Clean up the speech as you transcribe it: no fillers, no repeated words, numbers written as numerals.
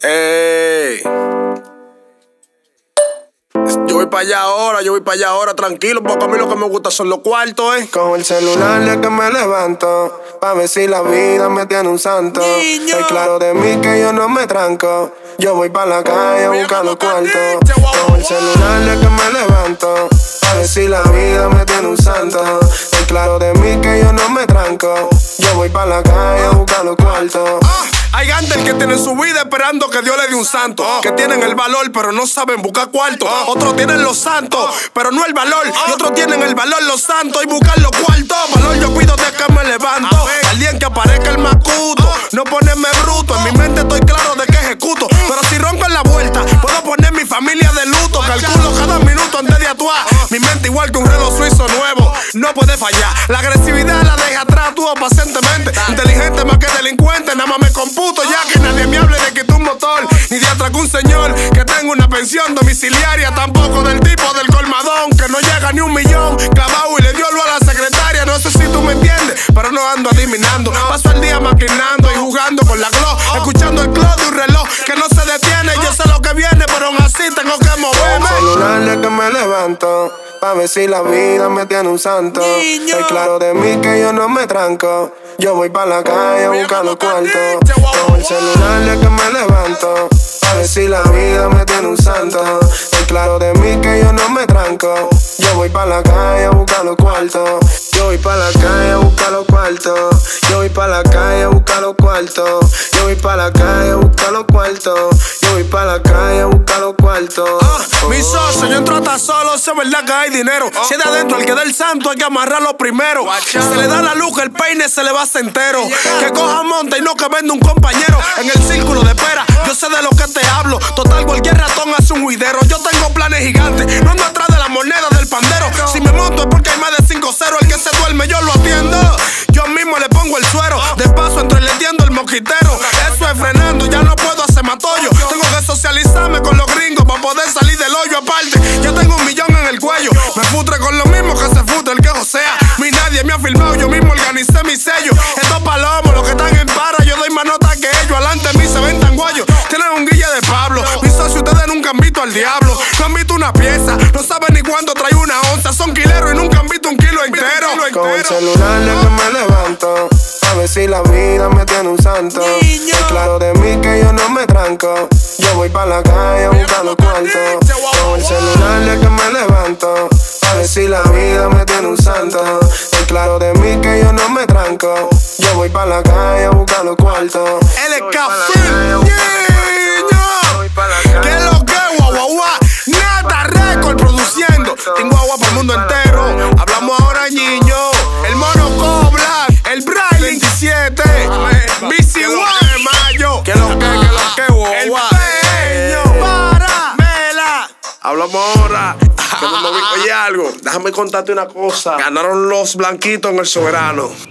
Ey. Yo voy para allá ahora, tranquilo, porque a mí lo que me gusta son los cuartos, Con el celular de que me levanto, pa' ver si la vida me tiene un santo. Niño. Es claro de mí que yo no me tranco. Yo voy pa' la calle a buscar los cuartos. Con el celular de que me levanto, pa' ver si la vida me tiene un santo. Es claro de mí que yo no me tranco. Yo voy pa' la calle a buscar los cuartos. Hay antes que tienen su vida esperando que Dios le dé un santo. Que tienen el valor, pero no saben buscar cuarto. Otros tienen los santos, pero no el valor. Y otros tienen el valor, los santos, y buscar los cuartos. Valor yo pido de que me levanto. Al día en que aparezca el macuto, no ponerme bruto. En mi mente estoy claro de que ejecuto. Pero si rompo en la vuelta, puedo poner mi familia de luto. Calculo cada minuto antes de actuar. Mi mente igual que un reloj suizo nuevo, no puede fallar. La agresividad la deja atrás, tú pacientemente. Inteligente más que delincuente, nada más me computo. Ya que nadie me hable de que tú un motor, ni de atrás un señor que tenga una pensión domiciliaria. Tampoco del tipo del colmadón que no llega ni 1 millón clavado y le dio lo a la secretaria. No sé si tú me entiendes, pero no ando adivinando. Paso el día maquinando y jugando con la glow, escuchando el clock de un reloj que no se detiene. Yo sé lo que viene, pero aún así tengo que moverme. Con el celular de que me levanto, pa' ver si la vida me tiene un santo. Niño. Es claro de mí que yo no me tranco. Yo voy pa' la calle a buscar los cuartos. Con el celular de que me levanto, pa' ver si la vida me tiene un santo. Es claro de mí que yo no me tranco. Yo voy pa' la calle a buscar los cuartos. Yo voy pa' la calle a buscar los cuartos. Yo voy pa' la calle a buscar los cuartos. Yo voy pa' la calle a buscar los cuartos. Yo voy pa' la calle a buscar los cuartos. Mi socio, yo entro hasta solo, si es verdad que hay dinero. Si es de adentro el que da el santo, hay que amarrarlo primero. Se le da la luz, el peine se le va entero. Que coja monta y no que venda un compañero. En el círculo de espera, yo sé de lo que te hablo. Total, cualquier ratón hace un juidero. Yo tengo planes gigantes, no ando atrás de la moneda del pandero. Si me monto es porque hay más de 5-0. El que se duerme yo lo atiendo. Yo mismo le pongo el suero. De paso entre le tiendo el mosquitero. Eso es frenando, ya no puedo hacer matollo. Tengo que socializarme con los gringos para poder salir del hoyo. Aparte, yo tengo 1 millón en el cuello. Me futre con lo mismo que se futre el que josea. Mi nadie me ha filmado, yo mismo organicé mi sello. Estos palomos, los que están en para, yo doy más nota que ellos. Adelante de mí se ven tan guayos. Tienen un guille de Pablo. Mis socios, ustedes nunca han visto al diablo. No han visto una pieza, no saben ni cuándo trae una onza. Son quileros y nunca han visto un kilo entero. Con el celular de que me levanto, a ver si la vida me tiene un santo. Niño. Es claro de mí que yo no me tranco. Yo voy pa' la calle a buscar los cuartos. Con el celular de que me levanto, a ver si la vida me tiene un santo. Es claro de mí que yo no me tranco. Yo voy pa' la calle a buscar los cuartos. Él es café, niño. ¿Qué es lo que es, guau? Nata Record produciendo. Tengo agua para el mundo entero. Hablamos ahora, niño. El Mono Cobla, el Brian 27, BC One, Mayo. ¿Qué es lo que, guau? El peño, para, vela. Hablamos ahora. Oye, algo, déjame contarte una cosa. Ganaron los blanquitos en el Soberano.